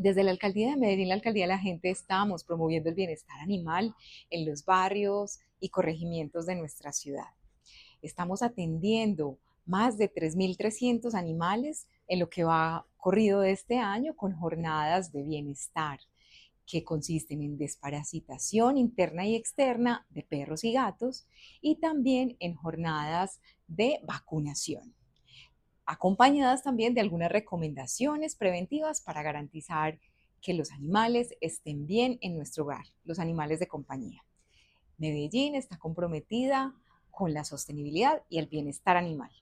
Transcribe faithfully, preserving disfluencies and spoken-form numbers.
Desde la Alcaldía de Medellín, la Alcaldía de la Gente, estamos promoviendo el bienestar animal en los barrios y corregimientos de nuestra ciudad. Estamos atendiendo más de tres mil trescientos animales en lo que va corrido de este año con jornadas de bienestar que consisten en desparasitación interna y externa de perros y gatos y también en jornadas de vacunación, acompañadas también de algunas recomendaciones preventivas para garantizar que los animales estén bien en nuestro hogar, los animales de compañía. Medellín está comprometida con la sostenibilidad y el bienestar animal.